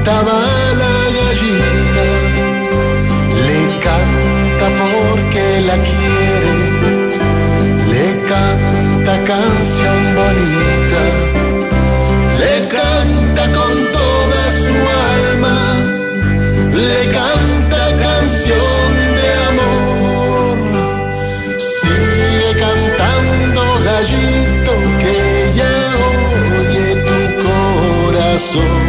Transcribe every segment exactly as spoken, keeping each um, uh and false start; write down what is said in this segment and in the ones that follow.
cantaba la gallina, le canta porque la quiere, le canta canción bonita, le canta con toda su alma, le canta canción de amor. Sigue cantando, gallito, que ya oye tu corazón.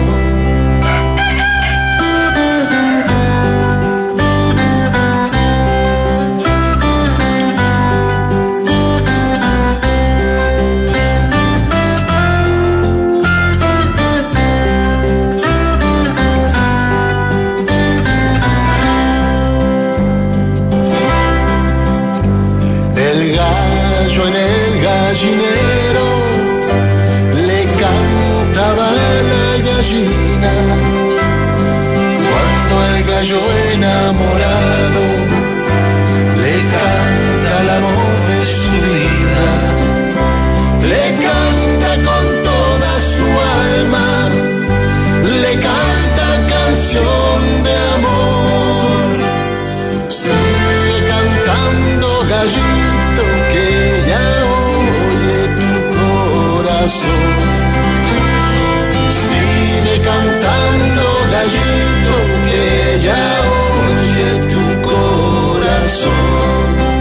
En el gallinero le cantaba la gallina, cuando el gallo enamorado le canta el amor de su vida, le canta con toda su alma, le canta canción de amor. Sigue cantando, gallito, que ya oye tu corazón. Sigue cantando, gallito, que ya oye tu corazón.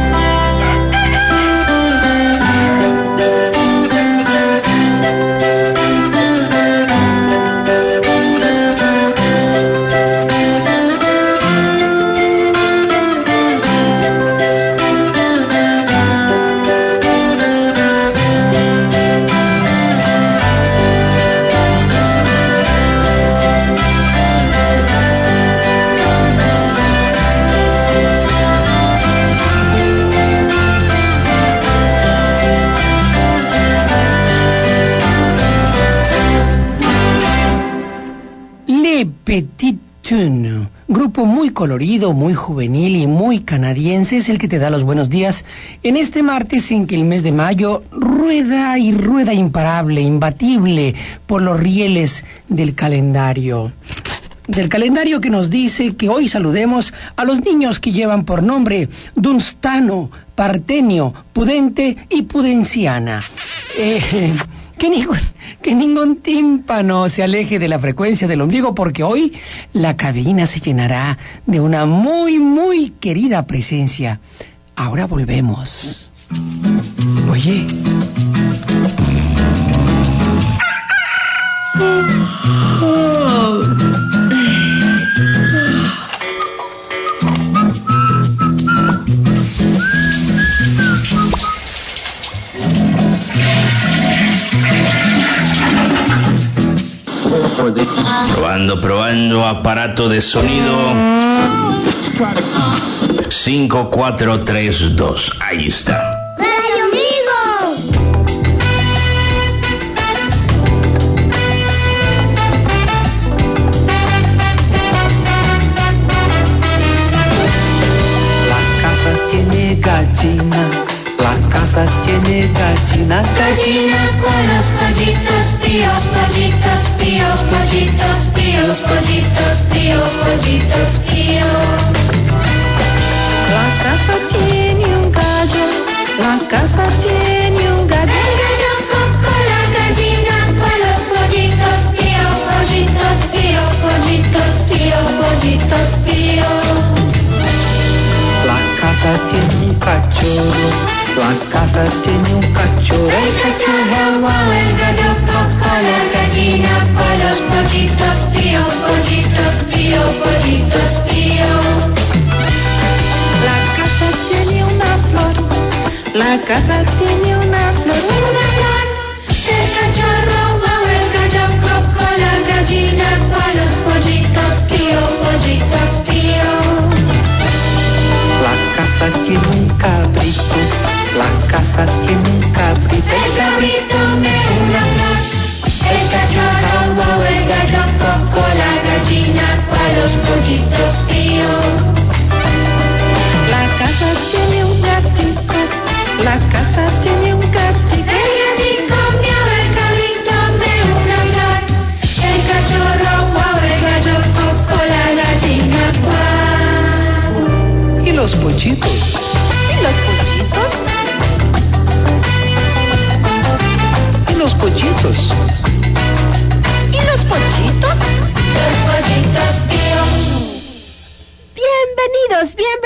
Petit Tune, grupo muy colorido, muy juvenil y muy canadiense, es el que te da los buenos días en este martes en que el mes de mayo rueda y rueda imparable, imbatible por los rieles del calendario. Del calendario que nos dice que hoy saludemos a los niños que llevan por nombre Dunstano, Partenio, Pudente y Pudenciana. Eh... Que ningún, que ningún tímpano se aleje de la frecuencia del ombligo, porque hoy la cabina se llenará de una muy, muy querida presencia. Ahora volvemos. Oye. Probando, probando, aparato de sonido. cinco, cuatro, tres, dos. Ahí está. ¡Radio Amigo! La casa tiene gallina, la casa tiene gallina, Gallina con los pollitos píos, pollitos píos, pollitos píos, pollitos píos, pollitos píos. La casa tiene un gallo, la casa tiene un gallo. El gallo con la gallina con los pollitos píos, pollitos píos, pollitos píos, pollitos píos. La casa tiene un cachorro, la casa tiene un cachorro. El cachorro guau, el gallo coco, la gallina con los pollitos píos, pollitos píos, pollitos píos. La casa tiene una flor, la casa tiene una flor. Una flor, el cachorro guau, el gallo coco, la gallina con los pollitos píos, pollitos píos. La casa tiene un cabrito, la casa tiene un cabrito. El cabrito me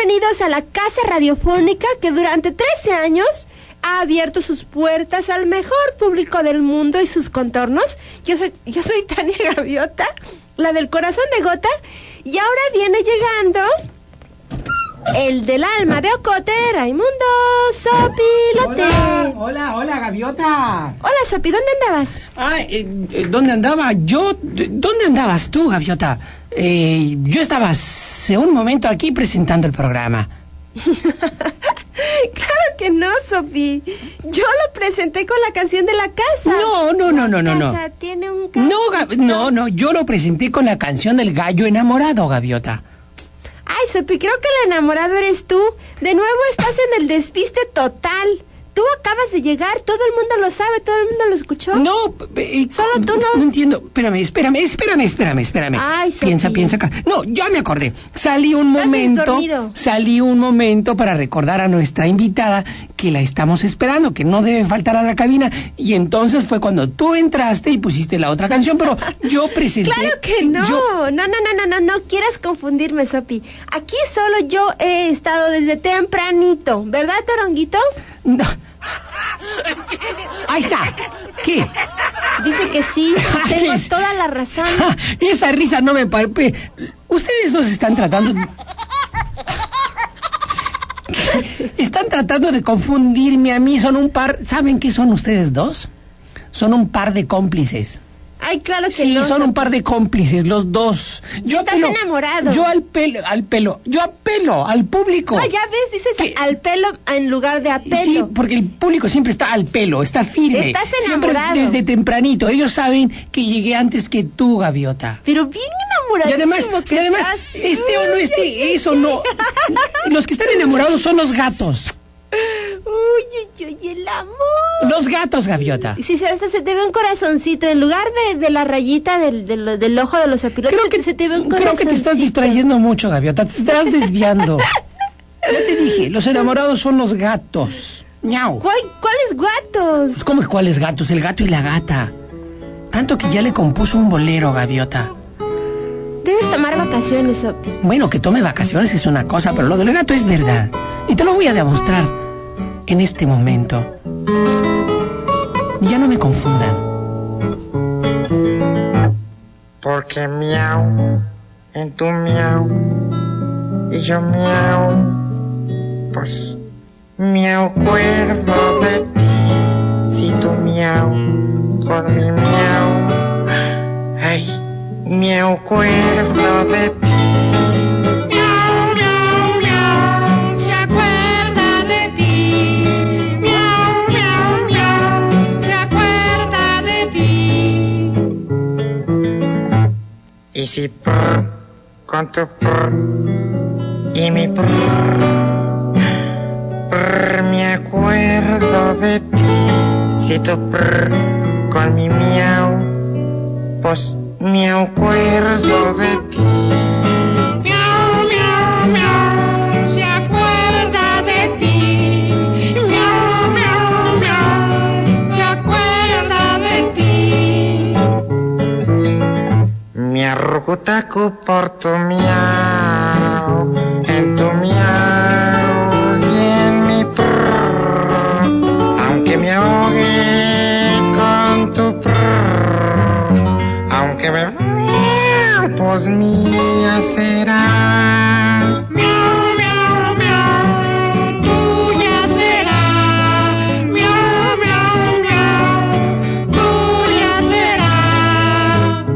bienvenidos a la casa radiofónica que durante trece años ha abierto sus puertas al mejor público del mundo y sus contornos. Yo soy, yo soy Tania Gaviota, la del corazón de Gota, y ahora viene llegando el del alma de Ocote, Raimundo Sopilote. Hola, hola, hola, Gaviota. Hola, Sopi, ¿dónde andabas? Ah, eh, eh, ¿dónde andaba? Yo, ¿dónde andabas tú, Gaviota? Eh, yo estaba hace un momento aquí presentando el programa. Claro que no, Sopi. Yo lo presenté con la canción de la casa. No, no, no, no, no, no. La casa tiene un No, Ga- no, no, yo lo presenté con la canción del gallo enamorado, Gaviota. Ay, Sopi, creo que el enamorado eres tú. De nuevo estás en el despiste total. Tú acabas de llegar, todo el mundo lo sabe, todo el mundo lo escuchó. No, eh, Solo tú no. No entiendo. Espérame, espérame, espérame, espérame, espérame. Ay, piensa, Sofi. piensa acá. No, ya me acordé. Salí un Estás momento, dormido. salí un momento para recordar a nuestra invitada que la estamos esperando, que no debe faltar a la cabina. Y entonces fue cuando tú entraste y pusiste la otra canción, pero yo presenté. Claro que no. yo- No, no, no, no, no, no quieras confundirme, Sopi. Aquí solo yo he estado desde tempranito, ¿verdad, Toronguito? No. Ahí está. ¿Qué? Dice que sí, ¿Qué tengo es? toda la razón. Ja, esa risa no me parece. Ustedes dos están tratando. Están tratando de confundirme a mí. Son un par. ¿Saben qué son ustedes dos? Son un par de cómplices. Ay, claro que Sí, no. son Sopi. un par de cómplices, los dos. Yo Estás apelo- enamorado. Yo al pelo, al pelo. Yo apelo al público. Ah, ya ves, dices ¿Qué? al pelo en lugar de a pelo. Sí, porque el público siempre está al pelo, está firme. Estás siempre enamorado. desde tempranito. Ellos saben que llegué antes que tú, Gaviota. Pero bien Y enamoradísimo además, que y además estás. este o no esté, eso no. Los que están enamorados son los gatos. Uy, uy, uy, el amor. Los gatos, Gaviota. Si se, hasta se te ve un corazoncito, en lugar de, de la rayita del, del, del ojo de los zapirotes, Creo que, se te ve un creo corazoncito. que te estás distrayendo mucho, Gaviota. Te estás desviando. Ya te dije, los enamorados son los gatos. Miau. ¿Cuál- ¿Cuáles gatos? Pues, ¿cómo que cuáles gatos? El gato y la gata. Tanto que ya le compuso un bolero, Gaviota. Debes tomar vacaciones, Sopi. Bueno, que tome vacaciones es una cosa, pero lo del gato es verdad. Y te lo voy a demostrar en este momento. Ya no me confundan. Porque miau, en tu miau, y yo miau, pues me acuerdo de ti. Si tú miau, con mi miau, ay, me acuerdo de ti. Miau, miau, miau, se acuerda de ti. Miau, miau, miau, se acuerda de ti. Y si prr, con tu prr, y mi prr, prr, me acuerdo de ti. Si tu prr, con mi miau, pues me acuerdo de ti. Miau, miau, miau, se acuerda de ti. Miau, miau, miau, se acuerda de ti. Me arrugutaco por tu miau, en tu miau y en mi prr, aunque me ahogue con tu prr, aunque me miau, pues mía serás. Miau, miau, miau, tuya será. Miau, miau, miau, tuya será.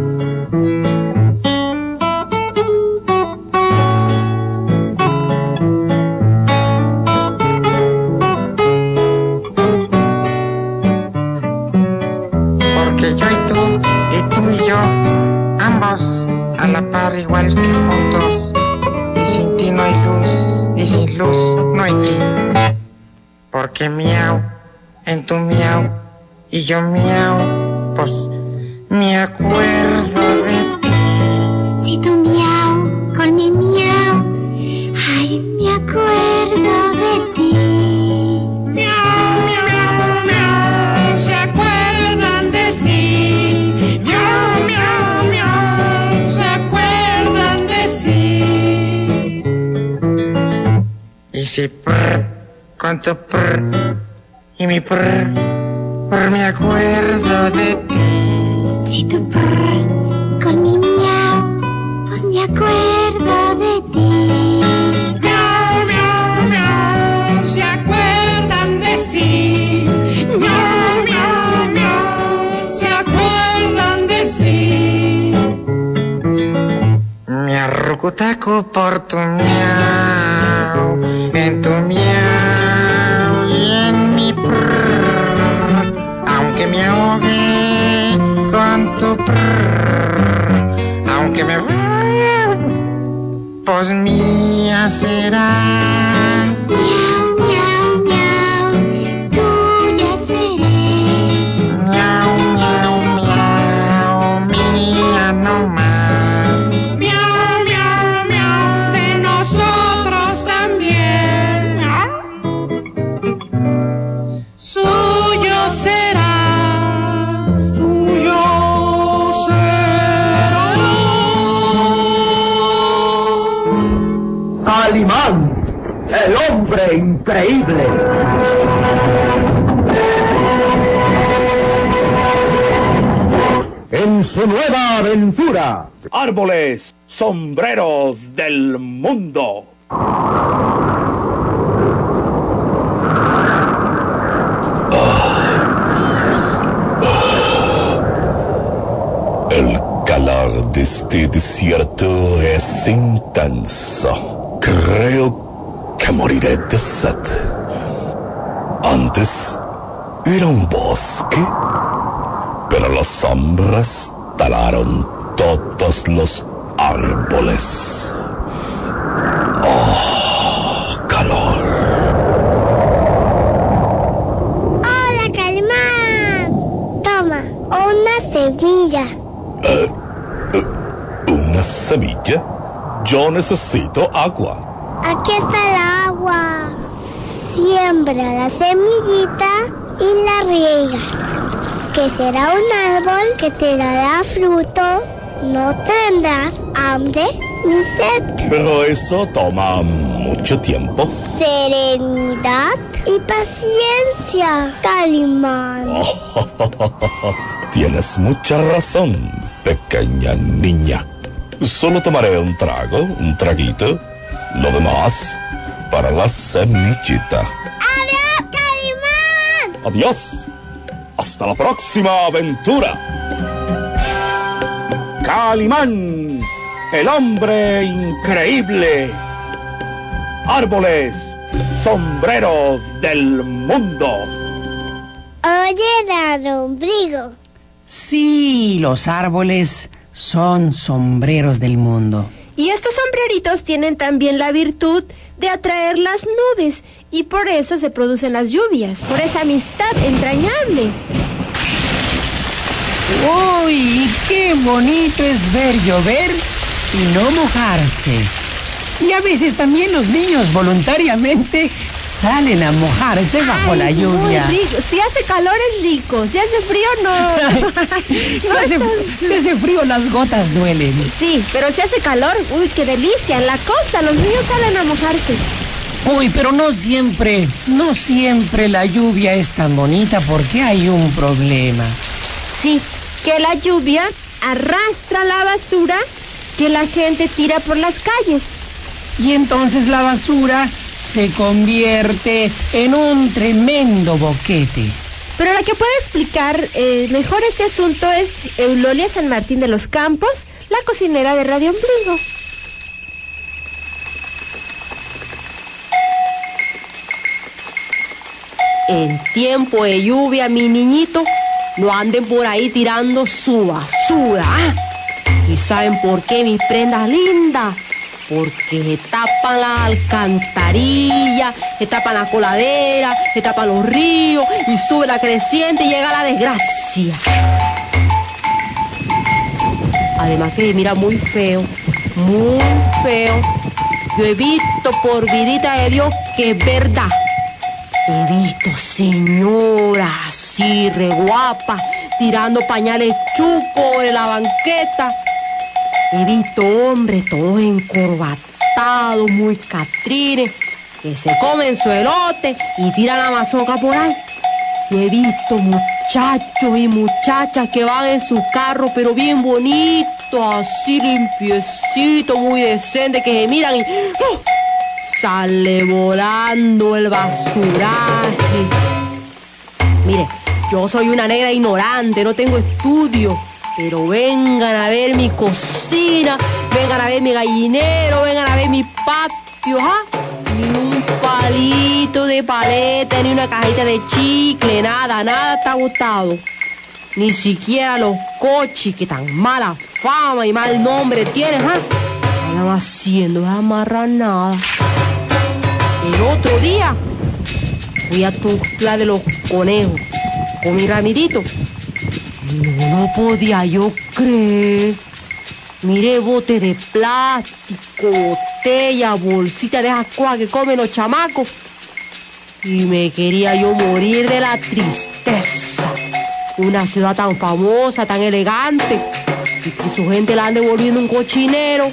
Porque yo y tú, y tú y yo, ambos a la par igual que juntos. Y sin ti no hay luz, y sin luz no hay ti. Porque miau, en tu miau, y yo miau, pues me acuerdo de ti. Si tu miau con mi miau, ay, me acuerdo de ti. Miau, miau, miau, se acuerdan de sí. Miau, miau, miau, se acuerdan de sí. si prr, con tu prr y mi prr, prr me acuerdo de ti. Si tu prr con mi miau, pues me acuerdo de ti. Miau, miau, miau, se acuerdan de sí. Miau, miau, miau, se acuerdan de sí. Me arrucutaco por tu miau, en tu miau y en mi prr, aunque me ahogue con tu prr, aunque me pues mía serás. Miau, miau, miau, tuya seré. Miau, miau, miau, mía no más. Miau, miau, miau, de nosotros también. Suyo será, suyo será. Calimán, el hombre increíble. En su nueva aventura, árboles, sombreros del mundo. El calor de este desierto es intenso. Creo que moriré de sed. Antes era un bosque, pero los hombres talaron todos los árboles. ¡Oh, calor! Hola, Calimán. Toma, una semilla. Eh, eh, ¿Una semilla? Yo necesito agua. Aquí está el agua. Siembra la semillita y la riega, que será un árbol que te dará fruto. No tendrás hambre ni sed. Pero eso toma mucho tiempo. Serenidad y paciencia, Calimán. Tienes mucha razón, pequeña niña. Solo tomaré un trago, un traguito. Lo demás para la semillita. ¡Adiós, Calimán! Adiós. Hasta la próxima aventura. Calimán, el hombre increíble. Árboles, sombreros del mundo. Oye, Rodrigo. Sí, los árboles son sombreros del mundo. Y estos sombreritos tienen también la virtud de atraer las nubes y por eso se producen las lluvias, por esa amistad entrañable. ¡Uy! ¡Qué bonito es ver llover y no mojarse! Y a veces también los niños voluntariamente salen a mojarse bajo Ay, la lluvia. Muy rico. Si hace calor es rico, si hace frío no. si, hace, si hace frío las gotas duelen. Sí, pero si hace calor, uy, qué delicia. En la costa los niños salen a mojarse. Uy, pero no siempre, no siempre la lluvia es tan bonita porque hay un problema. Sí, que la lluvia arrastra la basura que la gente tira por las calles. Y entonces la basura se convierte en un tremendo boquete. Pero la que puede explicar eh, mejor este asunto es Eulolia San Martín de los Campos, la cocinera de Radio Ombligo. En tiempo de lluvia, mi niñito, no anden por ahí tirando su basura. ¿Y saben por qué, mis prendas lindas? Porque se tapan la alcantarilla, se tapan la coladera, se tapan los ríos y sube la creciente y llega la desgracia. Además que mira muy feo, muy feo. Yo he visto por vidita de Dios que es verdad. He visto señoras así, re guapas, tirando pañales chucos de la banqueta. He visto hombres todos encorbatados, muy catrines, que se comen su elote y tiran la mazorca por ahí. Yo he visto muchachos y muchachas que van en sus carros, pero bien bonitos, así limpiecitos, muy decentes, que se miran y ¡oh! Sale volando el basuraje. Mire, yo soy una negra ignorante, no tengo estudio, pero vengan a ver mi cocina, vengan a ver mi gallinero, vengan a ver mi patio, ¿ah? Ni un palito de paleta, ni una cajita de chicle, nada, nada está botado. Ni siquiera los coches que tan mala fama y mal nombre tienen, ¿ah? No van haciendo, no amarrar nada. El otro día fui a Tuxtla de los Conejos con mi Ramidito. No lo podía yo creer. Miré botes de plástico, botella, bolsita de esas cosas que comen los chamacos. Y me quería yo morir de la tristeza. Una ciudad tan famosa, tan elegante, y que su gente la ande volviendo un cochinero.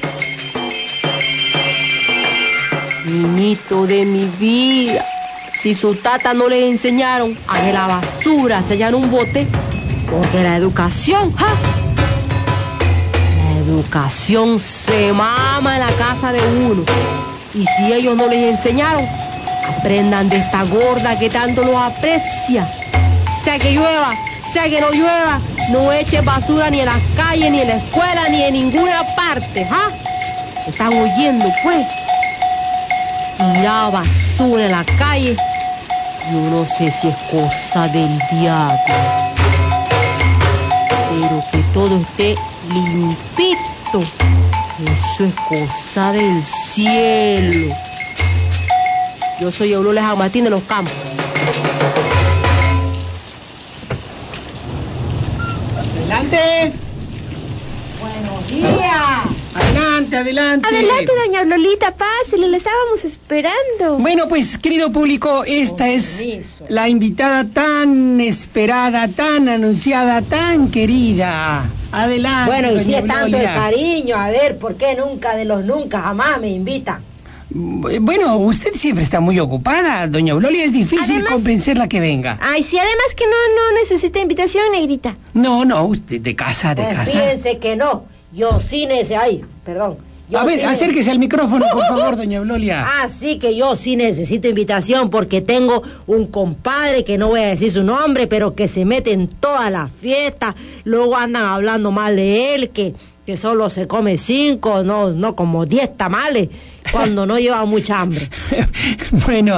Niñito de mi vida, si sus tatas no les enseñaron a que la basura se echa en un bote, porque la educación, ¿ja? La educación se mama en la casa de uno. Y si ellos no les enseñaron, aprendan de esta gorda que tanto los aprecia. Sea que llueva, sea que no llueva, no echen basura ni en las calles, ni en la escuela, ni en ninguna parte, ¿ja? ¿Están oyendo, pues? Tirar basura en la calle, yo no sé si es cosa del diablo, pero que todo esté limpito, eso es cosa del cielo. Yo soy Eulole San Martín de los Campos. ¡Adelante! ¡Buenos días! Adelante, adelante. Adelante, doña Lolita, pásele, la estábamos esperando. Bueno, pues, querido público, esta es la invitada tan esperada, tan anunciada, tan querida. Adelante. Bueno, y doña si es tanto el Gloria. cariño, a ver, ¿por qué nunca de los nunca jamás me invitan? Bueno, usted siempre está muy ocupada, doña Eulolia, es difícil Además- convencerla que venga. Ay, sí, además que no, no necesita invitación, negrita. No, no, usted de casa, de Pues casa. fíjense que no, yo sí necesito, ay, perdón. Yo A ver, sí acérquese al micrófono, por favor, doña Eulolia. Ah, sí que yo sí necesito invitación porque tengo un compadre que no voy a decir su nombre, pero que se mete en todas las fiestas, luego andan hablando mal de él, que, que solo se come cinco, no, no como diez tamales, cuando no lleva mucha hambre. Bueno.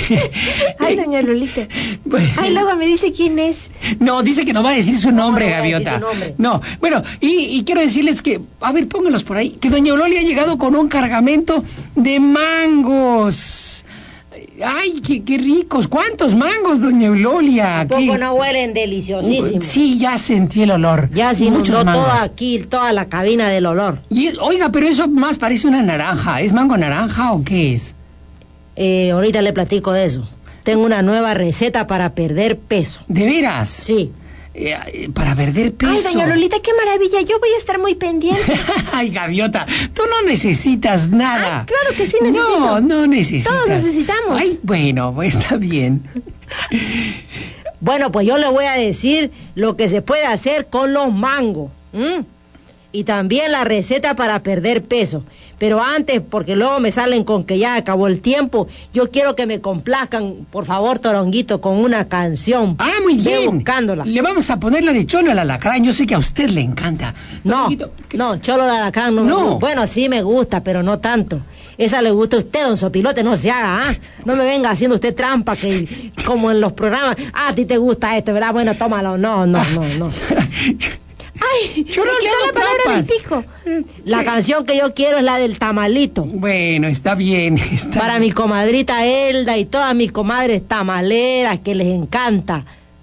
Ay, doña Lolita. Pues- Ay, luego me dice quién es. No, dice que no va a decir su nombre, no voy a decir Gaviota. su nombre? No, bueno, y, y quiero decirles que, a ver, pónganlos por ahí, que doña Eulolia ha llegado con un cargamento de mangos. Ay, qué, qué ricos. ¿Cuántos mangos, doña Eulolia? Tampoco ¿Qué? no huelen deliciosísimos. Sí, ya sentí el olor. Ya se Muchos inundó mangos. toda aquí, toda la cabina del olor. Y, oiga, pero eso más parece una naranja. ¿Es mango naranja o qué es? Eh, ahorita le platico de eso. Tengo una nueva receta para perder peso. ¿De veras? Sí. Eh, eh, para perder peso. Ay, doña Lolita, qué maravilla. Yo voy a estar muy pendiente. Ay, Gaviota, tú no necesitas nada. Ay, claro que sí necesito. No, no necesitas. Todos necesitamos. Ay, bueno, pues está bien. Bueno, pues yo le voy a decir lo que se puede hacer con los mangos. ¿m? Y también la receta para perder peso. Pero antes, porque luego me salen con que ya acabó el tiempo, yo quiero que me complazcan, por favor, Toronguito, con una canción. Ah, muy Ve bien. buscándola. Le vamos a poner la de Cholo al alacrán. Yo sé que a usted le encanta. No, Toronguito, ¿qué? no, Cholo la Alacrán no. No. Bueno, sí me gusta, pero no tanto. Esa le gusta a usted, don Sopilote, no se haga, ¿ah? No me venga haciendo usted trampa que como en los programas, ah, a ti te gusta esto, ¿verdad? Bueno, tómalo. No, no, no, no. Ay, Yo no me le quitó hago la palabra trampas. del pico. La canción que yo quiero es la del tamalito. Bueno, está bien. Está Para bien. mi comadrita Elda y todas mis comadres tamaleras que les encanta.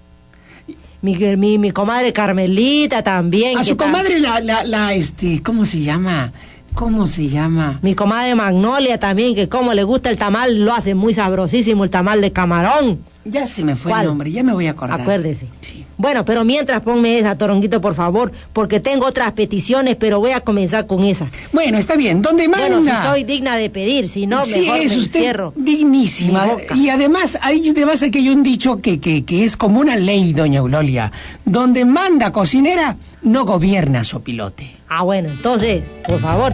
Mi, mi, mi comadre Carmelita también. A que su ta- comadre, la, la, la, este, ¿cómo se llama? ¿Cómo se llama? Mi comadre Magnolia también, que como le gusta el tamal, lo hace muy sabrosísimo, el tamal de camarón. Ya se me fue ¿Cuál? el nombre, ya me voy a acordar. Acuérdese. Sí. Bueno, pero mientras ponme esa, Toronguito, por favor, porque tengo otras peticiones, pero voy a comenzar con esa. Bueno, está bien. ¿Dónde manda? Bueno, si soy digna de pedir, si no, sí, mejor es me usted encierro. dignísima. Mi boca. Y además, hay, además aquí hay un dicho que, que, que es como una ley, doña Eulolia. Donde manda cocinera, no gobierna sopilote. Ah, bueno, entonces, por favor.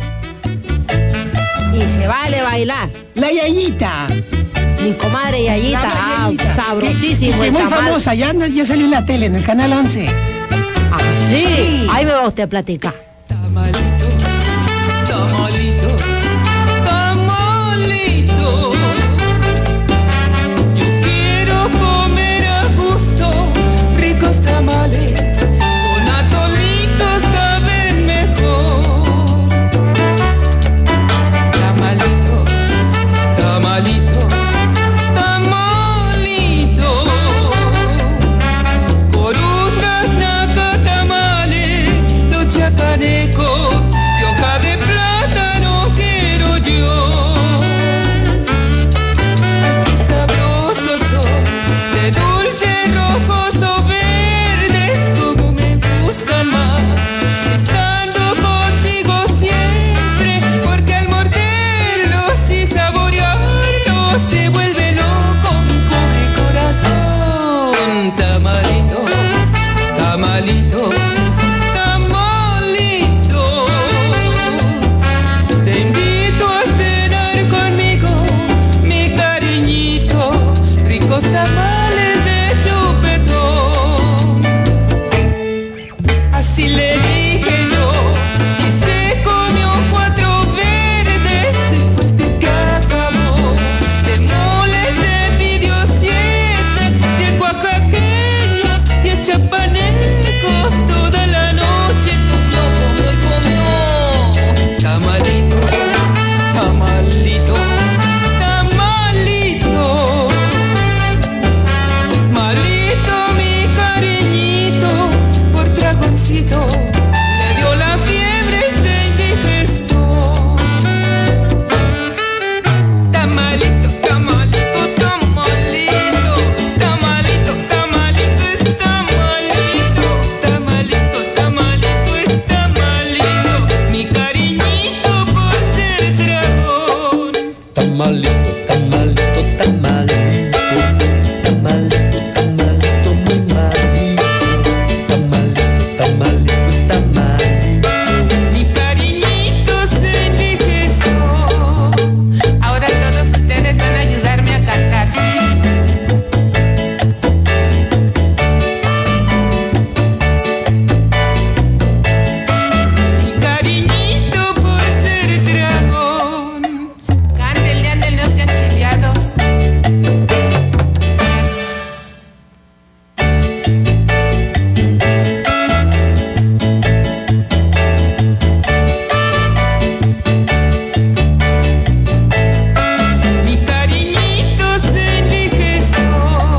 Y se vale bailar. La Yayita. Mi comadre Yayita, La ah, Yayita. sabrosísimo Que, que el muy tamal. famosa, ya, anda- ya salió en la tele, en el canal once. Ah, sí. Sí. Ahí me va usted a platicar. Tamalito, tamalito, tamalito. Yo quiero comer a gusto ricos tamales. Con atolitos saben mejor. Tamalitos, tamalitos, tamalitos. Corujas, nacatamales, los chacanecos, de hoja de plátano quiero yo. Ay, qué sabrosos son, de dulce, rojos o verdes, como me gusta más, estando contigo siempre, porque al morderlos y saborearlos se vuelve loco mi pobre corazón. Tamalito, tamalito, tamalitos. Te invito a cenar conmigo, mi cariñito, ricos tamales de chupetón. Así le dije yo, y se comió cuatro verdes después de que acabó. De moles se pidió siete, diez oaxaqueños, diez chapanecos, toda la noche comió, comió y comió. Tamalito, tamalito, tamalito. Malito mi cariñito, por dragoncito, le dio la fiebre esta indigestión. Tamalito, tamalito, tamalito, tamalito, tamalito es tamalito, tamalito, tamalito es tamalito, mi cariñito por ser dragón. Tamalito, tamalito, tamalito, tamalito, tamalito, muy malito. Tamalito, tamalito, es tamalito. Mi cariñito se envejezó. Ahora todos ustedes van a ayudarme a cantar, ¿sí? Mi cariñito por ser dragón. Cántenle, anden, no sean chiviados. Mi cariñito se envejezó.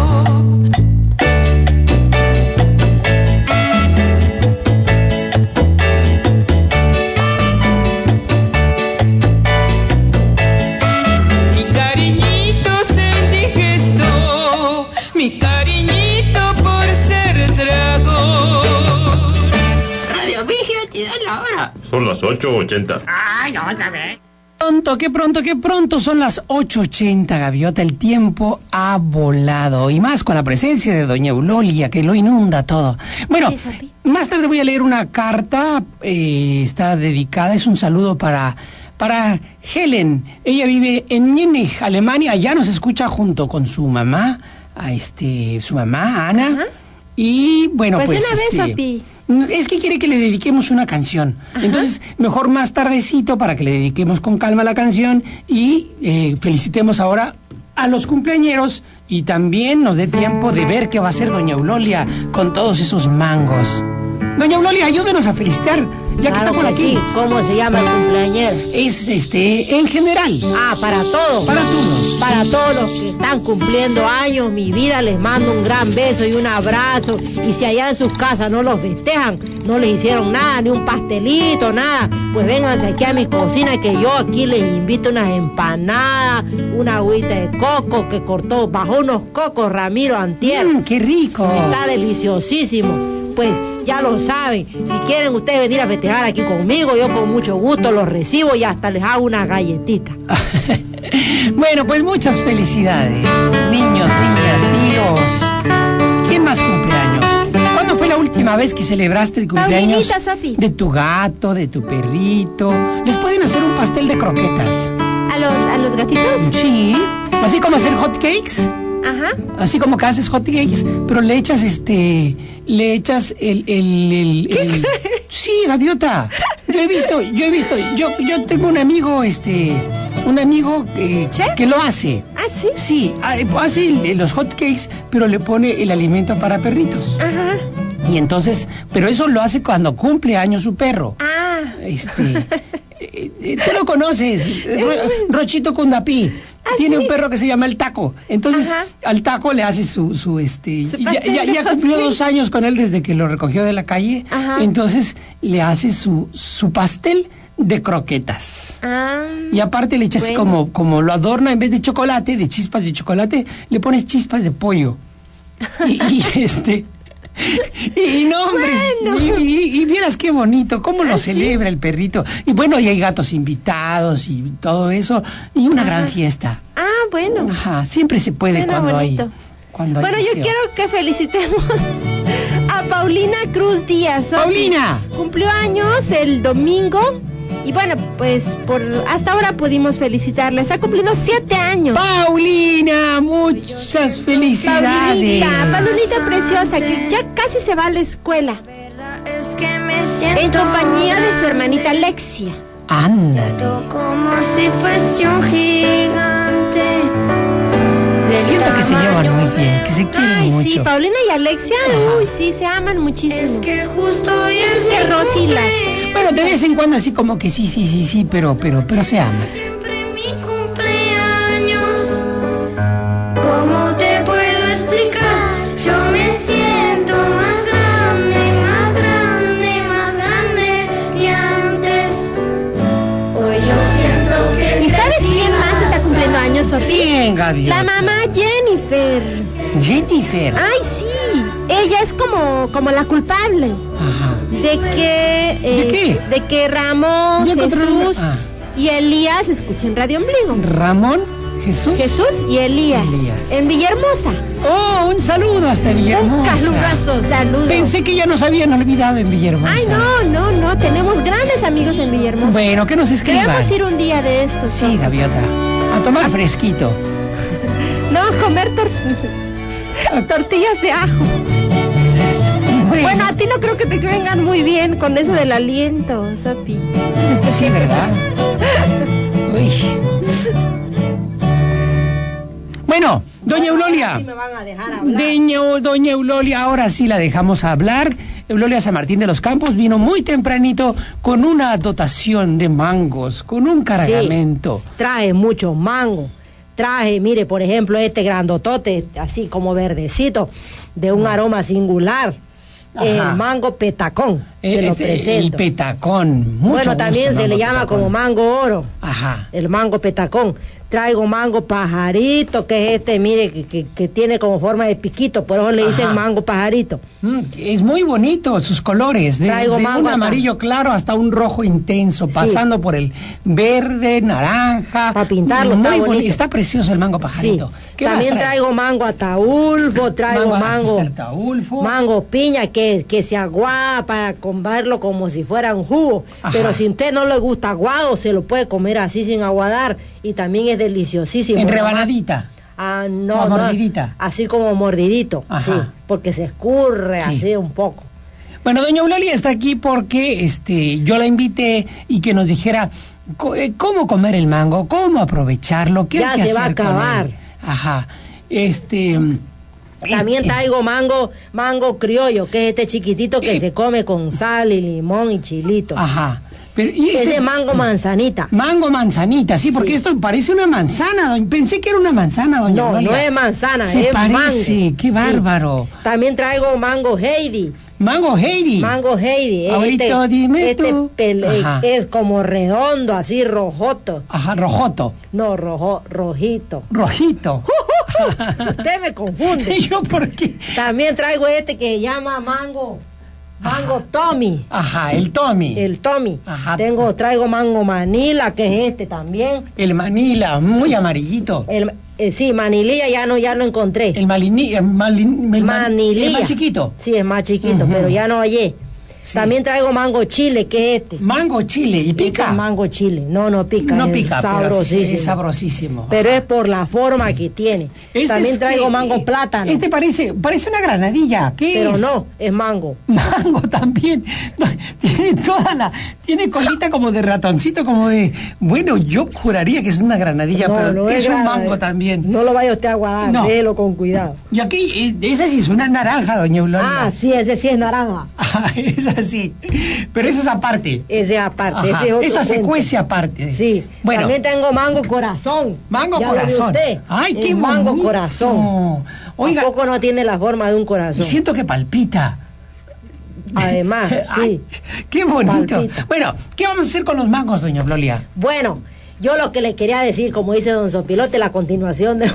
Mi cariñito se envejezó. Mi cariñito por ser dragón. Radio Vigio te da la hora. Son las ocho ochenta. Pronto, qué pronto, qué pronto, son las ocho ochenta, Gaviota, el tiempo ha volado, y más con la presencia de doña Eulolia, que lo inunda todo. Bueno, Sí, Sopi. más tarde voy a leer una carta, eh, está dedicada, es un saludo para, para Helen. Ella vive en Múnich, Alemania, ya nos escucha junto con su mamá, a este, su mamá, Ana, Ajá. y bueno, Pues pues... de una vez, este, Sopi. es que quiere que le dediquemos una canción. Ajá. Entonces, mejor más tardecito para que le dediquemos con calma la canción y eh, felicitemos ahora a los cumpleañeros y también nos dé tiempo de ver qué va a hacer doña Eulolia con todos esos mangos. Doña Eulolia, ayúdenos a felicitar ya que está por aquí. Sí. ¿Cómo se llama el cumpleañero? Es este, en general. Ah, para todos. Para todos. Para todos los que están cumpliendo años, mi vida, les mando un gran beso y un abrazo. Y si allá en sus casas no los festejan, no les hicieron nada, ni un pastelito, nada, pues vénganse aquí a mi cocina, que yo aquí les invito unas empanadas, una agüita de coco que cortó, bajó unos cocos Ramiro antier. Mm, ¡Qué rico! Está deliciosísimo. Pues ya lo saben, si quieren ustedes venir a festejar aquí conmigo, yo con mucho gusto los recibo y hasta les hago una galletita. Bueno, pues muchas felicidades, niños, niñas, tíos. ¿Quién más cumpleaños? ¿Cuándo fue la última vez que celebraste el cumpleaños Paulinita, Sofi. de tu gato, de tu perrito? Les pueden hacer un pastel de croquetas. ¿A los, a los gatitos? Sí, así como hacer hot cakes. Ajá. Así como que haces hot cakes, pero le echas este, le echas el, el, el, el... Sí, gaviota. Yo he visto, yo he visto, yo, yo tengo un amigo, este, un amigo eh, que lo hace. ¿Ah, sí? Sí, hace los hot cakes, pero le pone el alimento para perritos. Ajá. Y entonces, pero eso lo hace cuando cumple años su perro. Ah. Este, eh, eh, tú lo conoces, Ro, Rochito Cundapí. ¿Ah, Tiene sí? un perro que se llama el Taco. Entonces, Ajá. al Taco le hace su, su este, Su ya, pastel ya, de ya cumplió hot dos cake. años con él desde que lo recogió de la calle. Ajá. Entonces, le hace su, su pastel de croquetas. Ah. Y aparte le echas bueno. como, como lo adorna, en vez de chocolate, de chispas de chocolate, le pones chispas de pollo. Y, y este... Y no, hombre, Bueno. y, y- y vieras qué bonito, cómo lo celebra el perrito. Y bueno, y hay gatos invitados y todo eso, y una gran fiesta. Ah, bueno. Ajá, siempre se puede Suena cuando bonito. hay, cuando hay Bueno, yo deseo. quiero que felicitemos a Paulina Cruz Díaz. Sofi. ¡Paulina! Cumplió años el domingo. Y bueno, pues por hasta ahora pudimos felicitarla. Está cumpliendo siete años. Paulina, muchas felicidades. Paulita, Paulita preciosa, que ya casi se va a la escuela. En compañía de su hermanita Alexia. Ándale. Como si fuese un gigante. Siento que se llevan muy bien, que se quieren Ay, mucho. sí, Paulina y Alexia, uy, sí, se aman muchísimo. Es que justo hoy es que mi Rosy las... Bueno, de vez en cuando así como que sí, sí, sí, sí, pero, pero, pero se aman. siempre mi cumpleaños. ¿Cómo te puedo explicar? Yo me siento más grande, más grande, más grande que antes. Hoy yo siento que ¿Y sabes crecí quién más está cumpliendo años, Sofía? Bien, gaviota. La mamá Jennifer. Jennifer. Ay, sí. Ella es como, como la culpable. Ajá. De que... eh, ¿De qué? De que Ramón, Ya encontraron- Jesús ah. y Elías escuchen Radio Ombligo. Ramón, Jesús. Jesús y Elías. Elías. En Villahermosa. Oh, un saludo hasta Un Villahermosa. caluroso saludo. Pensé que ya nos habían olvidado en Villahermosa. Ay, no, no, no. Tenemos grandes amigos en Villahermosa. Bueno, que nos escriban. Queremos ir un día de estos. Sí, Sofi. gaviota. A tomar fresquito. No, comer tor- tortillas de ajo. Bueno, a ti no creo que te vengan muy bien con eso del aliento, Sopi. Sí, ¿verdad? Uy. Bueno, doña Eulolia. Sí me van a dejar hablar. Doña, doña Eulolia, ahora sí la dejamos hablar. Eulolia San Martín de los Campos vino muy tempranito con una dotación de mangos, con un cargamento. Traje muchos mangos. Traje, mire, por ejemplo, este grandotote, así como verdecito, de un aroma singular. Ajá. El mango petacón. Se Eh, lo este, presento. el petacón. Mucho Bueno, también gusto, se le mango llama petacón. como mango oro. Ajá. El mango petacón. Traigo mango pajarito, que es este, mire, que, que, que tiene como forma de piquito, por eso le dicen Ajá. mango pajarito. Mm, es muy bonito sus colores, de, Traigo de mango un acá. amarillo claro hasta un rojo intenso, Sí. pasando por el verde, naranja. Pa' pintarlo, muy está boni- bonito. Está precioso el mango Sí. pajarito. ¿Qué más También trae? traigo mango ataulfo, traigo Mango mango, ataulfo. mango piña que, que se aguada para comerlo como si fuera un jugo. Ajá. Pero si a usted no le gusta aguado, se lo puede comer así sin aguadar y también es deliciosísimo. En Nomás- rebanadita. Ah, no, O no, mordidita. así como mordidito, Ajá. sí, porque se escurre Sí. así un poco. Bueno, doña Eulolia está aquí porque este, yo la invité y que nos dijera co- eh, cómo comer el mango, cómo aprovecharlo, qué Ya hay que se va a hacer con acabar. él. Ajá. Este, También traigo mango, mango criollo, que es este chiquitito que Eh. se come con sal y limón y chilito. Ajá. Pero, ¿y este? Ese mango manzanita. Mango manzanita, sí, porque Sí. esto parece una manzana. doña- Pensé que era una manzana, doña No, Eulalia. no es manzana, Se es parece, mango. qué Sí. bárbaro. También traigo mango Heidi. Mango Heidi. Mango Heidi. Ahorita este, dime este tú. pele- Ajá. es como redondo, así rojoto. Ajá, rojoto. No, rojo, rojito. Rojito. Usted me confunde. ¿Yo por qué? También traigo este que se llama mango, mango Tommy. Ajá, el Tommy. El, El Tommy. Ajá. Tengo, traigo mango Manila, que es este también. Manila, muy amarillito. El, eh, sí, Manililla ya no, ya no encontré. El malini, el malin- el man- Manililla. el más chiquito. Sí, es más chiquito, Ujú. pero ya no hallé. Sí. También traigo mango chile, que es este. Mango chile, ¿y pica? Este es mango chile. No, no pica. No es pica, pero sí, sabrosísimo. es sabrosísimo. Pero es por la forma que tiene. Este También es traigo que- mango plátano. Este parece, parece una granadilla. ¿Qué pero es? no, es mango. Mango también. Tiene toda la. Tiene colita como de ratoncito, como de. Bueno, yo juraría que es una granadilla, No, pero no es, un grana, mango eh. también. No lo vaya usted a guardar, No. déjelo con cuidado. Y aquí, eh, esa sí es una naranja, doña Eulalia. Ah, sí, ese sí es naranja. Ah, es así. Pero esa es aparte. Ese aparte, Ajá, ese es otro esa se cuento. cuece aparte. Sí. Bueno. También tengo mango corazón. Mango ¿Ya lo vio corazón. usted? Ay, El qué mango bonito. corazón. Oiga, ¿A poco no tiene la forma de un y corazón? siento que palpita. Además, sí. Ay, qué bonito. Palpita. Bueno, ¿qué vamos a hacer con los mangos, doña Eulalia? Bueno, yo lo que le quería decir, como dice don Sopilote, la continuación de,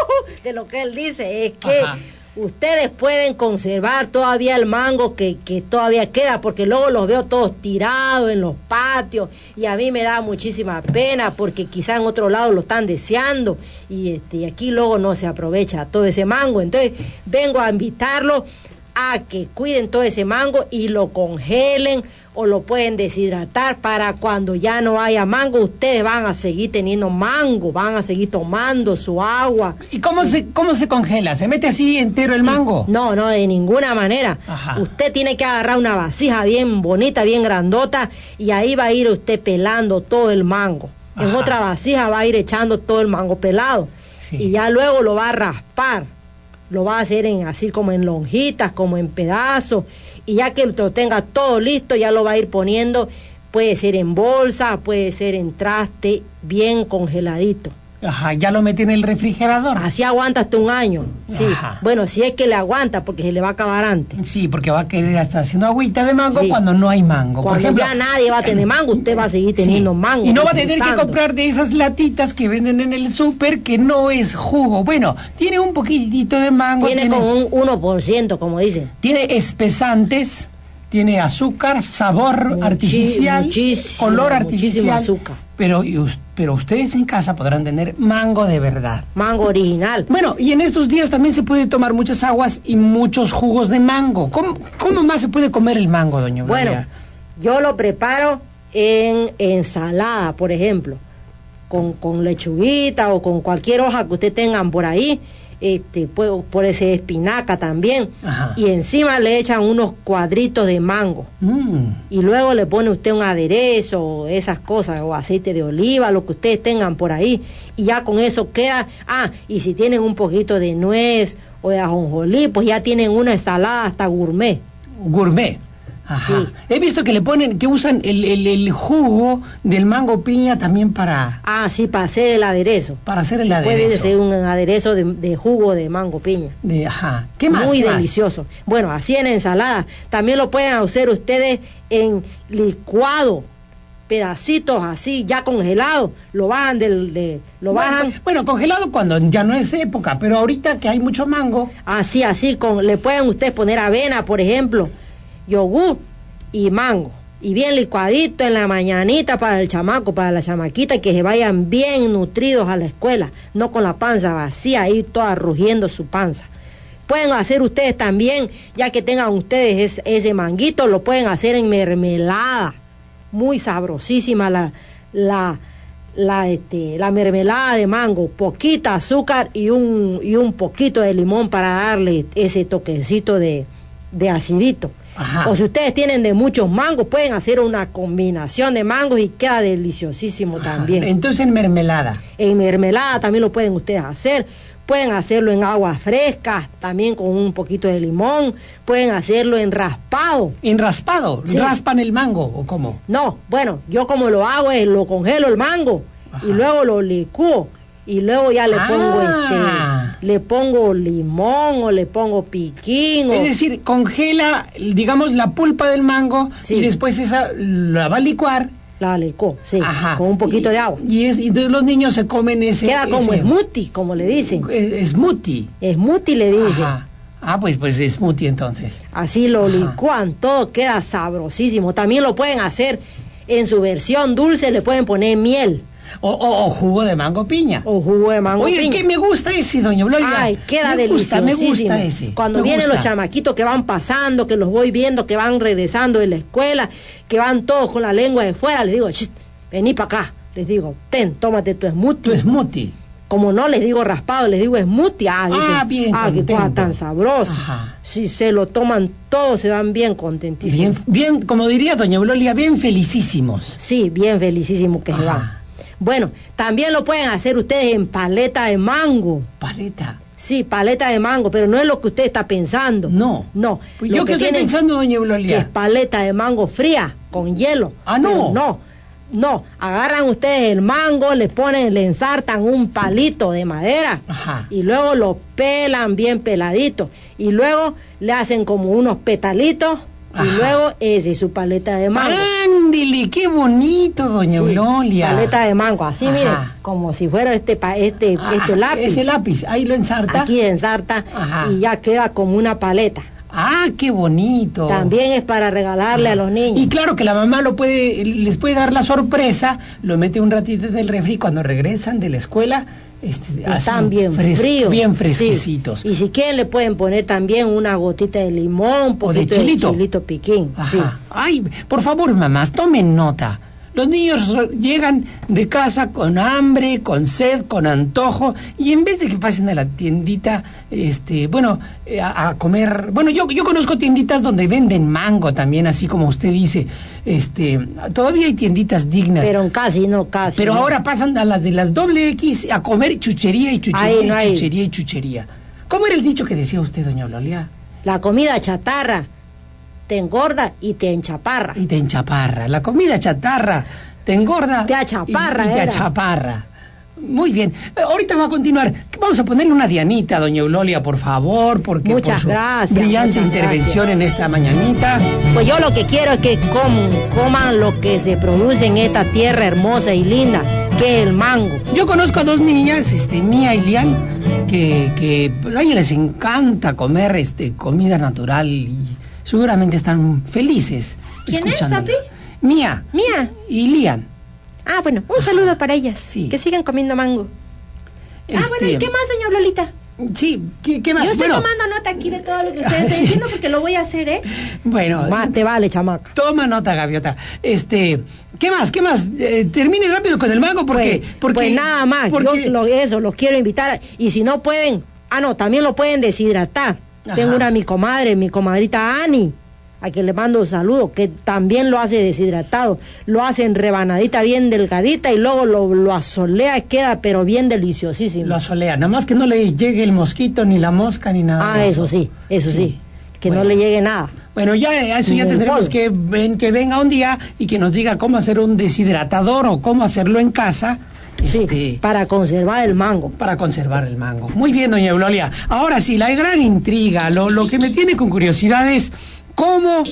de lo que él dice, es que Ajá. ustedes pueden conservar todavía el mango que, que todavía queda, porque luego los veo todos tirados en los patios, y a mí me da muchísima pena, porque quizá en otro lado lo están deseando, y este, y aquí luego no se aprovecha todo ese mango. Entonces, vengo a invitarlo a que cuiden todo ese mango y lo congelen o lo pueden deshidratar para cuando ya no haya mango, ustedes van a seguir teniendo mango, van a seguir tomando su agua. ¿Y cómo se, cómo se congela? ¿Se mete así entero el mango? No, no, de ninguna manera. Ajá. Usted tiene que agarrar una vasija bien bonita, bien grandota, y ahí va a ir usted pelando todo el mango. En Ajá. otra vasija va a ir echando todo el mango pelado. Sí. Y ya luego lo va a raspar. Lo va a hacer en así como en lonjitas, como en pedazos, y ya que lo tenga todo listo, ya lo va a ir poniendo, puede ser en bolsa, puede ser en traste, bien congeladito. Ajá, ya lo mete en el refrigerador. Así aguanta hasta un año, sí. Ajá. Bueno, si es que le aguanta, porque se le va a acabar antes. Sí, porque va a querer estar haciendo agüita de mango Sí. cuando no hay mango. Por Cuando ejemplo, ya nadie va a tener mango, usted va a seguir teniendo sí. mango. Y no va a tener que disfrutando. comprar de esas latitas que venden en el súper que no es jugo. Bueno, tiene un poquitito de mango. Tiene como un uno por ciento, como dicen. tiene espesantes, tiene azúcar, sabor Muchi- artificial, muchísimo, color muchísimo artificial. azúcar. Pero, y us- pero ustedes en casa podrán tener mango de verdad. Mango original. Bueno, y en estos días también se puede tomar muchas aguas y muchos jugos de mango. ¿Cómo, cómo más se puede comer el mango, doña Eulalia? Bueno, yo lo preparo en ensalada, por ejemplo, con, con lechuguita o con cualquier hoja que usted tengan por ahí, este, puedo por ese espinaca también, Ajá. y encima le echan unos cuadritos de mango, Mm. y luego le pone usted un aderezo, esas cosas, o aceite de oliva, lo que ustedes tengan por ahí, y ya con eso queda. Ah, y si tienen un poquito de nuez o de ajonjolí, pues ya tienen una ensalada hasta gourmet. Gourmet. Ajá. Sí. He visto que le ponen, que usan el, el, el jugo del mango piña también para, Ah, sí, para hacer el aderezo. para hacer el Sí, puede aderezo. ser un aderezo de, de jugo de mango piña. De, ajá. ¿Qué más? Muy qué más? delicioso. Bueno, así en ensalada. También lo pueden hacer ustedes en licuado. Pedacitos así, ya congelados. Lo bajan del... De, lo Bueno, bajan pues, bueno, congelado cuando ya no es época, pero ahorita que hay mucho mango, así, así. Con, le pueden ustedes poner avena, por ejemplo, yogur y mango. Y bien licuadito en la mañanita para el chamaco, para la chamaquita, que se vayan bien nutridos a la escuela, no con la panza vacía, ahí toda rugiendo su panza. Pueden hacer ustedes también, ya que tengan ustedes ese, ese manguito, lo pueden hacer en mermelada, muy sabrosísima la, la, la, este, la mermelada de mango, poquita azúcar y un, y un poquito de limón para darle ese toquecito de, de acidito. Ajá. O si ustedes tienen de muchos mangos, pueden hacer una combinación de mangos y queda deliciosísimo también. entonces en mermelada. En mermelada también lo pueden ustedes hacer. Pueden hacerlo en agua fresca, también con un poquito de limón. Pueden hacerlo en raspado. ¿En raspado? Sí. ¿Raspan el mango o cómo? No, bueno, yo como lo hago es lo congelo el mango. Ajá. Y luego lo licúo. Y luego ya le Ah. pongo este, le pongo limón o le pongo piquín. O... Es decir, congela, digamos, la pulpa del mango Sí. y después esa la va a licuar. La licuó, sí, Ajá. con un poquito y, de agua. Y, es, y entonces los niños se comen ese... Queda como ese, smoothie, como le dicen. eh, smoothie. Smoothie le dicen. Ajá. Ah, pues pues smoothie entonces. Así lo Ajá. licúan, todo queda sabrosísimo. También lo pueden hacer en su versión dulce, le pueden poner miel. O, o, o jugo de mango piña. O jugo de mango Oye, piña. que me gusta ese, doña Gloria. Ay, queda me gusta, deliciosísimo. me gusta ese. Cuando me vienen gusta. los chamaquitos que van pasando, que los voy viendo, que van regresando de la escuela, que van todos con la lengua de fuera, les digo, "Chit, vení para acá". Les digo, ten, tómate tu smoothie. Tu smoothie. Como no les digo raspado, les digo smoothie. Ah, dicen, Ah, bien ah, qué contento. cosa tan sabrosa. Ajá. Si se lo toman todos, se van bien contentísimos. Bien, bien, como diría doña Gloria, bien felicísimos. Sí, bien felicísimos que se Ajá. van. Bueno, también lo pueden hacer ustedes en paleta de mango. Paleta. Sí, paleta de mango, pero no es lo que usted está pensando. No. No. Pues Lo yo que estoy tienen pensando, doña que es Gloria. paleta de mango fría, con hielo. Ah, no. Pero no, no. Agarran ustedes el mango, le ponen, le ensartan un palito de madera. Ajá. Y luego lo pelan bien peladito. Y luego le hacen como unos petalitos. Ajá. Y luego ese es su paleta de mango. Ándele, qué bonito, doña Sí, Gloria. paleta de mango, así Ajá. miren, como si fuera este pa- este, Ah, este lápiz. Ese lápiz, ahí lo ensarta. Aquí ensarta Ajá. y ya queda como una paleta. Ah, qué bonito. También es para regalarle a los niños. Y claro que la mamá lo puede, les puede dar la sorpresa, lo mete un ratito en el refri cuando regresan de la escuela, este, Están así, bien fres- fríos. bien Sí. fresquecitos. Y si quieren le pueden poner también una gotita de limón, un O de poquito chilito. chilito piquín. Ajá. Sí. Ay, por favor, mamás, tomen nota. Los niños re- llegan de casa con hambre, con sed, con antojo, y en vez de que pasen a la tiendita, este, bueno, eh, a, a comer, bueno, yo, yo conozco tienditas donde venden mango también, así como usted dice, este, todavía hay tienditas dignas. Pero casi no, casi. Pero no. ahora pasan a las de las doble X a comer chuchería y chuchería Ahí no y hay. chuchería y chuchería. ¿Cómo era el dicho que decía usted, doña Gloria? La comida chatarra te engorda y te enchaparra. Y te enchaparra. La comida chatarra te engorda. Te achaparra, Y, y te era. achaparra. Muy bien. Eh, ahorita va a continuar. Vamos a ponerle una dianita, doña Eulolia, por favor, porque Muchas por su gracias, brillante muchas intervención en esta mañanita. Pues yo lo que quiero es que coman, coman lo que se produce en esta tierra hermosa y linda, que es el mango. Yo conozco a dos niñas, este, Mía y Lian, que, que pues, a ellas les encanta comer este, comida natural y seguramente están felices. ¿Quién es, escuchándola. Sapi? Mía. Mía. Y Lian. Ah, bueno, un saludo para ellas. Sí. Que sigan comiendo mango. Ah, Este, bueno, ¿y qué más, doña Lolita? Sí, ¿qué, qué más? Yo estoy Bueno, tomando nota aquí de todo lo que ustedes están diciendo porque lo voy a hacer, ¿eh? bueno, Más te vale, chamaca. toma nota, gaviota. Este, ¿qué más? ¿Qué más? Eh, termine rápido con el mango porque, Pues, porque pues nada más, porque- yo lo- eso, los quiero invitar. Y si no pueden, ah, no, también lo pueden deshidratar. Ajá. Tengo una mi comadre, mi comadrita Ani, a quien le mando un saludo, que también lo hace deshidratado. Lo hace en rebanadita bien delgadita y luego lo, lo asolea y queda pero bien deliciosísimo. lo asolea, nada más que no le llegue el mosquito ni la mosca ni nada. Ah, de eso sí, eso sí, que Bueno. no le llegue nada. Bueno, ya a eso Ni ya el tendremos polvo. que ven, que venga un día y que nos diga cómo hacer un deshidratador o cómo hacerlo en casa. Sí, Este, para conservar el mango. para conservar el mango. Muy bien, doña Eulolia. Ahora sí, la gran intriga, lo, lo que me tiene con curiosidad es cómo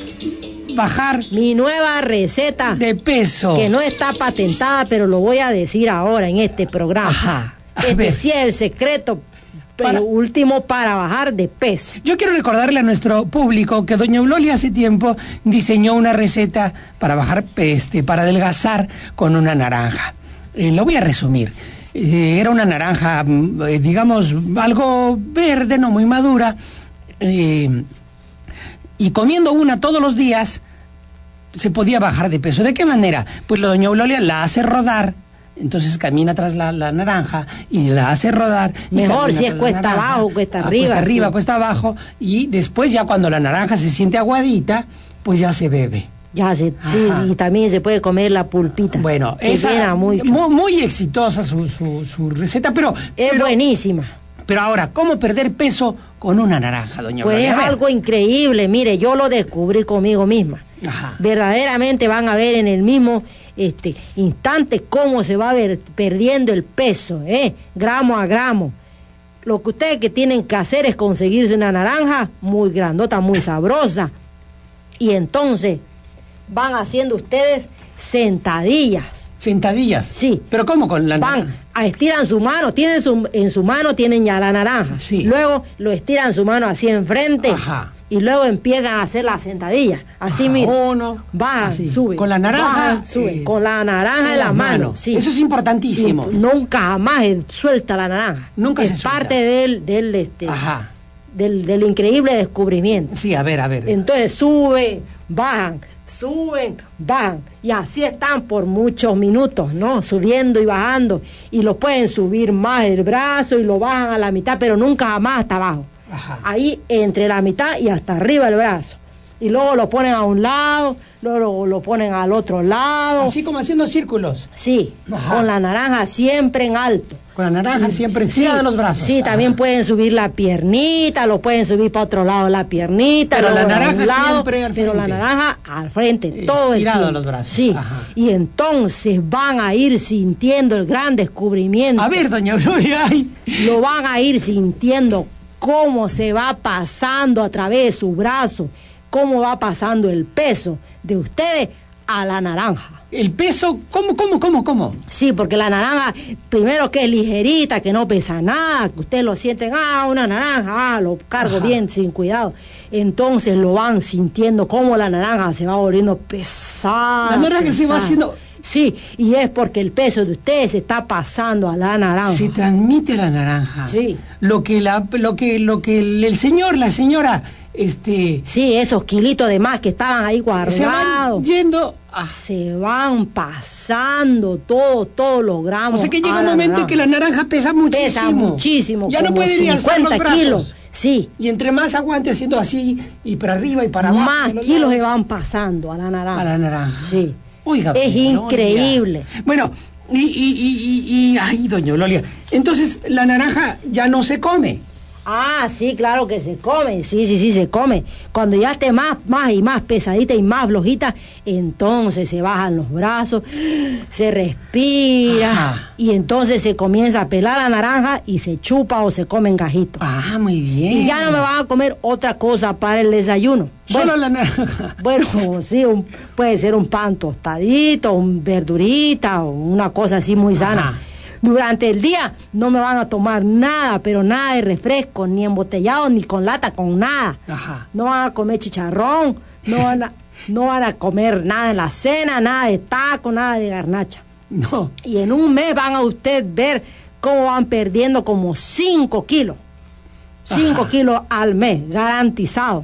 bajar Mi nueva receta, de peso. que no está patentada, pero lo voy a decir ahora en este programa. Ajá. A Este ver. sí es el secreto Para- pero último para bajar de peso. Yo quiero recordarle a nuestro público que doña Eulolia hace tiempo diseñó una receta para bajar, este, para adelgazar con una naranja. Eh, lo voy a resumir. Eh, era una naranja, mm, eh, digamos, algo verde, no muy madura, eh, y comiendo una todos los días se podía bajar de peso. ¿De qué manera? Pues la doña Eulolia la hace rodar. Entonces camina tras la, la naranja y la hace rodar. y Mejor camina si es tras la cuesta naranja. abajo, cuesta Ah, arriba, Cuesta arriba, sí. cuesta abajo. Y después ya cuando la naranja se siente aguadita, pues ya se bebe. Ya se, sí, Ajá. y también se puede comer la pulpita. Bueno, que esa llena mucho. Muy, muy exitosa su, su, su receta, pero... Es pero- buenísima. Pero ahora, ¿cómo perder peso con una naranja, doña Pues Gloria? es A ver. algo increíble, mire, yo lo descubrí conmigo misma. Ajá. Verdaderamente van a ver en el mismo este instante cómo se va a ver perdiendo el peso, ¿eh? Gramo a gramo. Lo que ustedes que tienen que hacer es conseguirse una naranja muy grandota, muy sabrosa. Y entonces van haciendo ustedes sentadillas. ¿Sentadillas? Sí. ¿Pero cómo con la Van, naranja? a estiran su mano, tienen su, en su mano tienen ya la naranja. Sí. Luego lo estiran su mano así enfrente. Ajá. Y luego empiezan a hacer las sentadillas. Así Ajá, mismo. uno, Bajan, así. suben. Con la naranja, bajan, suben. eh, con la naranja en las manos. Sí. Eso es importantísimo. Y nunca jamás eh, suelta la naranja. Nunca es se suelta. parte del, del, este, Ajá. del, del increíble descubrimiento. Sí, a ver, a ver. Entonces suben, bajan, suben, bajan. Y así están por muchos minutos, ¿no? Subiendo y bajando. Y lo pueden subir más el brazo y lo bajan a la mitad, pero nunca jamás hasta abajo. Ajá. Ahí entre la mitad y hasta arriba el brazo. Y luego lo ponen a un lado, luego lo, lo ponen al otro lado. Así como haciendo círculos. Sí, Ajá. con la naranja siempre en alto. Con la naranja siempre encima Sí, de los brazos. Sí, Ajá. también pueden subir la piernita, lo pueden subir para otro lado la piernita. Pero luego la a un naranja lado, siempre al Pero la frente. naranja al frente, todo el Estirado tiempo. a los brazos. Sí, Ajá. y entonces van a ir sintiendo el gran descubrimiento. A ver, doña Gloria, ay. Lo van a ir sintiendo cómo se va pasando a través de su brazo, cómo va pasando el peso de ustedes a la naranja. El peso, ¿cómo, cómo, cómo, cómo? Sí, porque la naranja, primero que es ligerita, que no pesa nada, que ustedes lo sienten, ah, una naranja, ah, lo cargo Ajá. bien, sin cuidado. Entonces lo van sintiendo cómo la naranja se va volviendo pesada. La naranja se va pesada. haciendo- Sí, y es porque el peso de ustedes se está pasando a la naranja. Se transmite la naranja. Sí. Lo que la, lo que, lo que el, el señor, la señora, este, Sí, esos kilitos de más que estaban ahí se guardados. van yendo. a- Se van pasando todo, todos los o gramos. sea que llega a un la momento en que la naranja. naranja pesa muchísimo. Pesa muchísimo. Ya no como puede ni alzar los cincuenta brazos. kilos. Sí. Y entre más aguante haciendo así, y para arriba y para abajo. Más de los kilos se lados, van pasando a la naranja. a la naranja. Sí. Oiga, Es doña increíble. Gloria. Bueno, y, y, y, y, y, ay, doña Gloria, entonces la naranja ya no se come. Ah, sí, claro que se come, sí, sí, sí, se come. Cuando ya esté más, más y más pesadita y más flojita, entonces se bajan los brazos, se respira, Ajá. y entonces se comienza a pelar la naranja y se chupa o se come en gajitos. Ah, muy bien. Y ya no me van a comer otra cosa para el desayuno. Solo Bueno, la naranja. bueno, sí, un- puede ser un pan tostadito, un verdurita, o una cosa así muy sana. Ajá. Durante el día no me van a tomar nada, pero nada de refresco, ni embotellado, ni con lata, con nada. Ajá. No van a comer chicharrón, no van a, no van a comer nada en la cena, nada de taco, nada de garnacha. No. Y en un mes van a usted ver cómo van perdiendo como cinco kilos. cinco Ajá. kilos al mes, garantizado.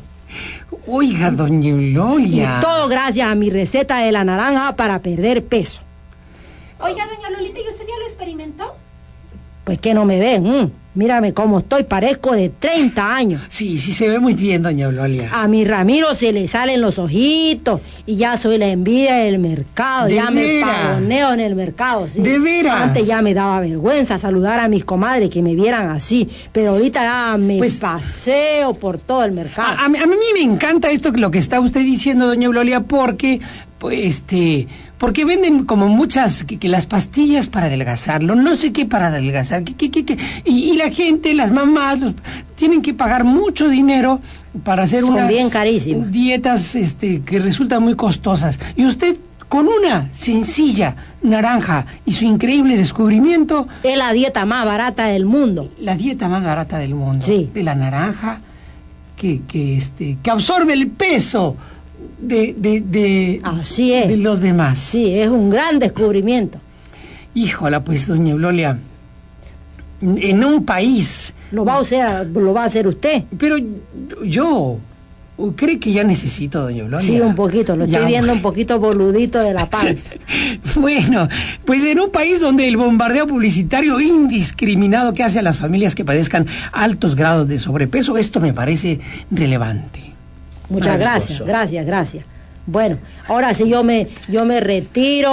Oiga, doña Y Gloria. todo gracias a mi receta de la naranja para perder peso. Oiga, doña Lolita, ¿y usted ya lo experimentó? Pues que no me ven, mm, mírame cómo estoy, parezco de treinta años. Sí, sí se ve muy bien, doña Gloria. A mi Ramiro se le salen los ojitos y ya soy la envidia del mercado, ¿De ya me veras? pagoneo en el mercado, sí. ¿De veras? Antes ya me daba vergüenza saludar a mis comadres que me vieran así, pero ahorita ya me Pues- paseo por todo el mercado. A, a mí, a mí me encanta esto que lo que está usted diciendo, doña Gloria, porque, pues, este, porque venden como muchas, que, que las pastillas para adelgazarlo, no sé qué para adelgazar, que, que, que, que- y, y la gente, las mamás, los- tienen que pagar mucho dinero para hacer Son unas bien carísimas. dietas, este, que resultan muy costosas. Y usted, con una sencilla naranja y su increíble descubrimiento, Es la dieta más barata del mundo. la dieta más barata del mundo, Sí. de la naranja, que, que, este, que absorbe el peso de, de, de, Así es. de los demás. Sí, es un gran descubrimiento. Híjola, pues, doña Gloria, en un país, Lo va a hacer, lo va a hacer usted. pero yo, ¿cree que ya necesito, doña Gloria? Sí, un poquito, lo Ya, estoy viendo un bueno. poquito boludito de la panza. Bueno, pues en un país donde el bombardeo publicitario indiscriminado que hace a las familias que padezcan altos grados de sobrepeso, esto me parece relevante. Muchas Maravilloso. gracias, gracias, gracias. Bueno, ahora sí yo me, yo me retiro,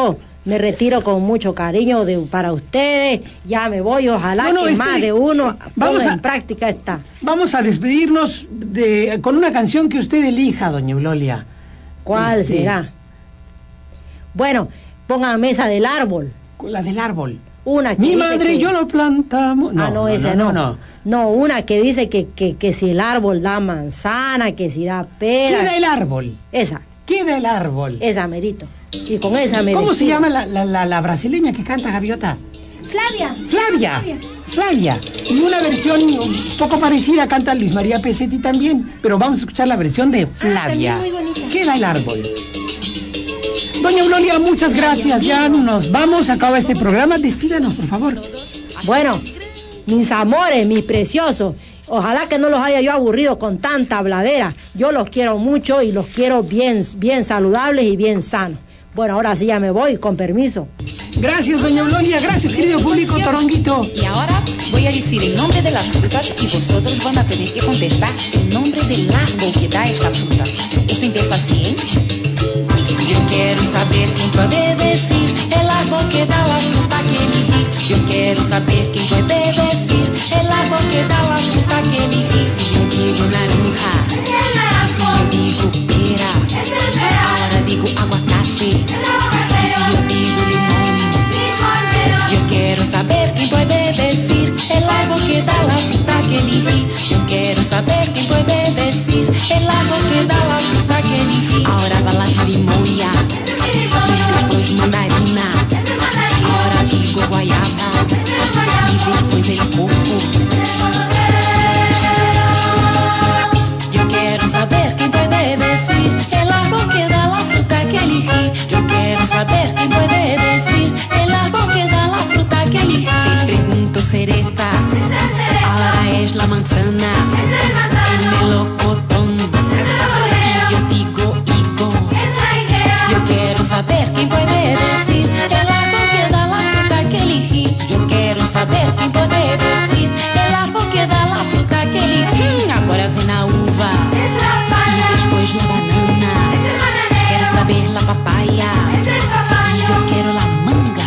Me retiro con mucho cariño de, para ustedes. Ya me voy, ojalá No, no, que espere. más de uno Vamos ponga a- en práctica esta. Vamos a despedirnos de, con una canción que usted elija, doña Eulolia. ¿Cuál Este, será? Bueno, pongan mesa del árbol. La del árbol. Una que Mi dice madre que- y yo lo plantamos. ah, no, esa no, no. no. No, una que dice que, que, que si el árbol da manzana, que si da pera. Queda el árbol. Esa, Queda el árbol. esa merito. Y con esa me ¿Cómo se despido. llama la, la, la, la brasileña que canta Gaviota? Flavia. Flavia. Flavia. Y una versión un poco parecida canta Luis María Pesetti también, pero vamos a escuchar la versión de Flavia. también muy bonita. Queda el árbol. Doña Eulolia, muchas gracias. Ya nos vamos, acaba este programa. Despídanos, por favor. Bueno, mis amores, mis preciosos, ojalá que no los haya yo aburrido con tanta habladera. Yo los quiero mucho y los quiero bien, bien saludables y bien sanos. Bueno, ahora sí ya me voy, con permiso. Gracias, doña Eulolia. Gracias, querido público toronguito. Y ahora voy a decir el nombre de las frutas y vosotros van a tener que contestar el nombre del árbol que da esta fruta. Esto empieza así, ¿eh? Yo quiero saber quién puede decir el árbol que da la fruta que elegí. Yo quiero saber quién puede decir el árbol que da la fruta que elegí. Si yo digo naranja, si yo digo pera, ahora digo aguacate. Y si yo digo limón, yo quiero saber quién puede decir el árbol que da la fruta que elegí. Yo quiero saber quién puede decir el árbol que da la fruta que elegí. Ahora va la chirimoya y después mandarina. Ahora digo guayaba y después el coco. Yo quiero saber quién puede decir el árbol que da la fruta que elegí. Yo quiero saber quién puede decir el árbol que da la fruta que elegí. Te pregunto cereza, ahora es la manzana, el melocotón y yo digo higo. Yo quiero saber quién puede decir el árbol que da la fruta que elegí. Yo quiero saber quién puede decir el árbol que da la fruta que elegí. Agora vem na uva e después la banana. Quero saber la papaya y yo quiero la manga.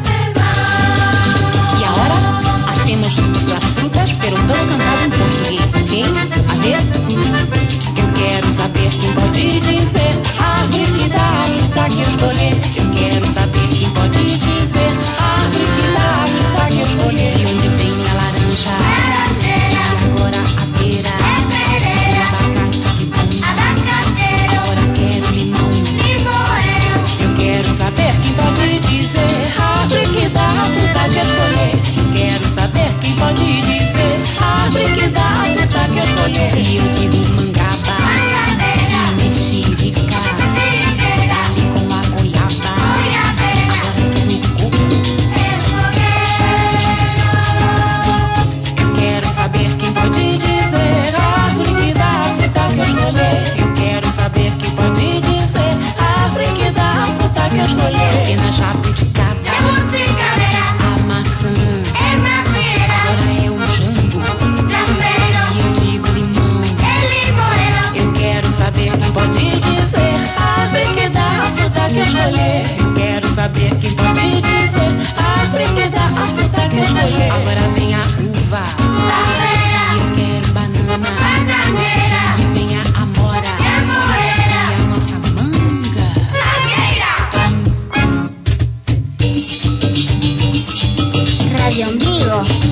Y ahora hacemos las frutas, pero todo cantado en portugués, ¿ok? A ver. Eu quero saber quem pode dizer a árvore que dá a fruta que eu escolher. Eu quero saber quem pode dizer a árvore que dá a fruta que eu escolher. De onde vem a laranja? E agora a pera. O abacate que bom. Agora quero limão. Eu quero saber quem pode dizer a árvore que dá a fruta que eu escolher. Eu quero saber quem pode dizer a árvore que dá a fruta que eu escolher. Se eu digo mangaba e mexerica, dali com a goiaba. Agora quero coco. Eu quero saber quem pode dizer a árvore que dá a fruta que eu escolher. Eu quero saber quem pode dizer a árvore que dá a fruta que eu escolher. Pequena jabuticaba, a maçã, agora é o jambo e eu digo limão. Eu quero saber quem pode dizer a árvore que dá a fruta que eu escolher. Eu quero saber quem pode dizer a árvore que dá a fruta que eu escolher. Agora vem a uva e eu quero banana. De onde vem a amora e a nossa manga. Radio Ombligo.